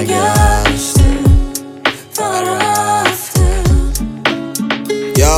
برنگشته فقط رفته یا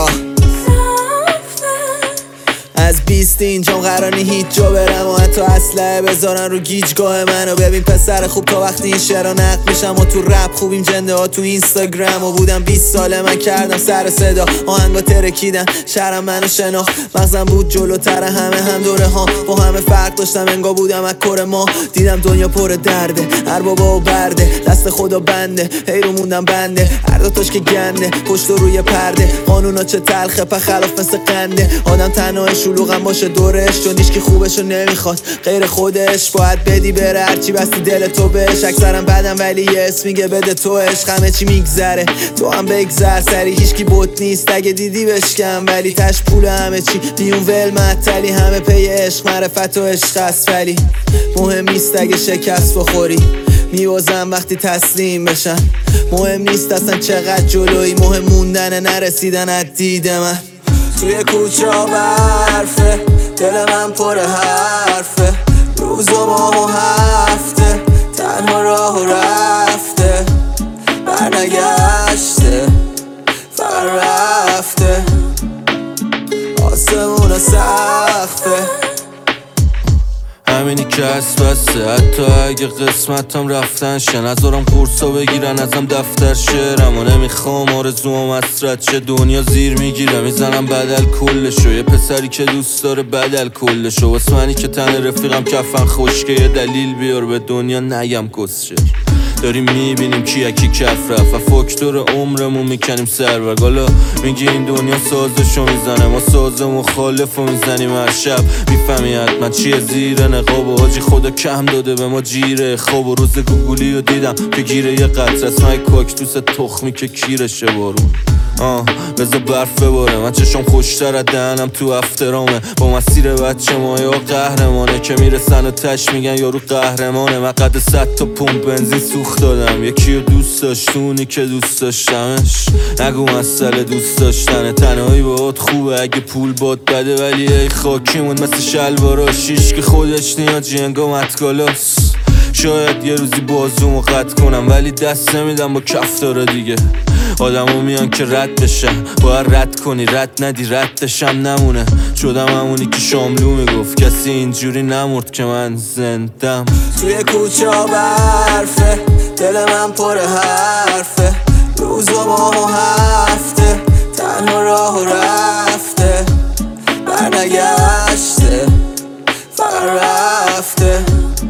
از 20 اینجام قرار نی هیچ جا برم و حتی اسلحه بذارن رو گیجگاه منو. ببین پسر خوب تا وقتی این شعرها نقد میشم و تو رپ خوبیم جنده ها تو اینستاگرام و بودم 20 ساله من کردم سر صدا آهنگا ترکیدن شهرم منو شناخت مغزم بود جلوتر هم دوره ها با همه فرق داشتم انگار بودم از کره ما. دیدم دنیا پر درده هر بابا و برده دست خدا بنده هی رو موندم بنده هر دوتاش که گنده پشت روی پرده قانونا چه تلخه په خلاف مثل قنده آدم تنها شلوغم باشه دورش چون هیچکی خوبشو نمیخواد غیر خودش باید بدی بره هرچی بستی دل تو بهش اکثرم بدم ولی یه اسم میگه بده تو عشق همه چی میگذره تو هم بگذر سری هیچکی بوت نیست اگه دیدی بشکم ولی تش پول همه چی بیون ول معطلی همه پی عشق معرفت و عشق است ولی مهم نیست اگه شکست بخوری میوازم وقتی تسلیم بشن مهم نیست اصلا چقدر جلوی مهم موندن نرسیدن از دید من توی کوچه ها برفه دل من پر حرفه روز و ماه و هفته تنها راه و رفته برنگشته فقط رفته آسمون سخته همینی که هست بسته حتی اگه قسمتم رفتن شه نذارم قرصا بگیرن ازم دفتر شعرم و نمیخوام آرزوام اسرت شه دنیا زیر میگیره میزنم بدل کلشو یه پسری که دوست داره بدل کلشو واسه منی که تن رفیقم کفن خشکه یه دلیل بیار به دنیا نگم کسشه داریم میبینیم کی کف رفت و فاکتور عمرمون میکنیم سرورگ حالا میگی این دنیا سازشو میزنه ما ساز مخالفو میزنیم هر شب میفهمی حتما چیه زیر نقاب و حاجی خدا کم داده به ما جیره خواب و روز گوگولی رو دیدم که گیره یه قطره اسمای کاکتوس تخمی که کیرشه بارون بذار برف بباره من چشم خوشتر از دهنم تو افترامه با مسیر بچه ما یا قهرمانه که میرسن و تش میگن یارو قهرمانه من قد 100 تا پمپ بنزین سوخت دادم یکی رو دوست داشتونی که دوست داشتمش نگو مسئله دوست داشتنه تنهایی باهات خوبه اگه پول باد بده ولی ای خاکیمون مثل شلوارا شیش که خودش نیاد جنگا متکالاس شاید یه روزی بازومو قطع کنم ولی دست نمیدم با کف داره دیگه آدمو میان که رد بشن باید رد کنی رد ندی ردشم نمونه شدم همونی که شاملو میگفت کسی اینجوری نمرد که من زندم توی کوچه ها برفه دل من پر حرفه روز و ماه و هفته تنها راه و رفته برنگشته فقط رفته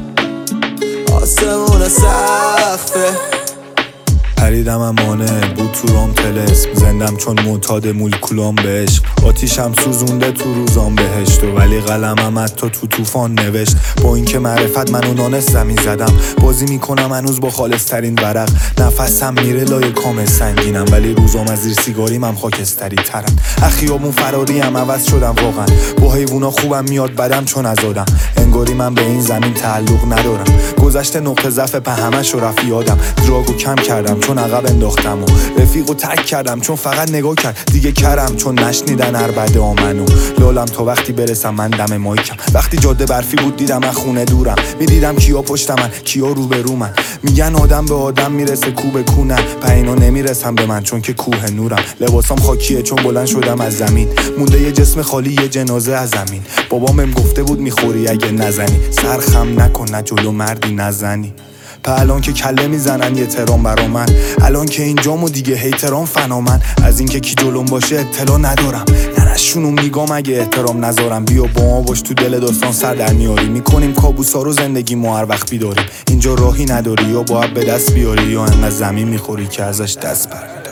آسمون سخته پریدم امانه بود تو رام تلسم زندم چون معتاد مولکولام به عشق آتیشم سوزونده تو روزام بهشت و ولی قلمم حتی تو طوفان نوشت با اینکه معرفت منو نانست زمین زدم بازی میکنم هنوز با خالصترین ورق نفسم میره لای کام سنگینم ولی روزام از زیر سیگاریم هم خاکستری ترم اخیابون فراریم عوض شدم واقعا با حیوونا خوبم میاد بدم چون ازادم انگاری من به این زمین تعلق ندارم گذشته نقطه ضعف په همش رو رفت یادم دراگو کم کردم چون عقب انداختم و رفیقو تک کردم چون فقط نگاه کرد دیگه کرم چون نشنیدن عربده آمنو لالم تا وقتی برسم من دم مایکم وقتی جاده برفی بود دیدم از خونه دورم میدیدم کیا پشت من کیا روبرو من میگن آدم به آدم میرسه کو به کو نه پینا نمیرسم به من چون که کوه نورم لباسام خاکیه چون بلند شدم از زمین مونده یه جسم خالی یه جنازه از زمین بابام بهم گفته بود میخوری اگه نزنی سرخم نکن نه جلو مردی نزنی الان که کله میزنن یه ترام برا من الان که اینجام و دیگه هیترام فنا من از اینکه کی جلوم باشه اطلاع ندارم نشونو میگم اگه احترام نذارم بیا با ما باش تو دل داستان سر در میاری میکنیم کابوسا رو زندگی ما هر وقت بیداریم اینجا راهی نداری یا باید به دست بیاری یا انقدر زمین میخوری که ازش دست برداری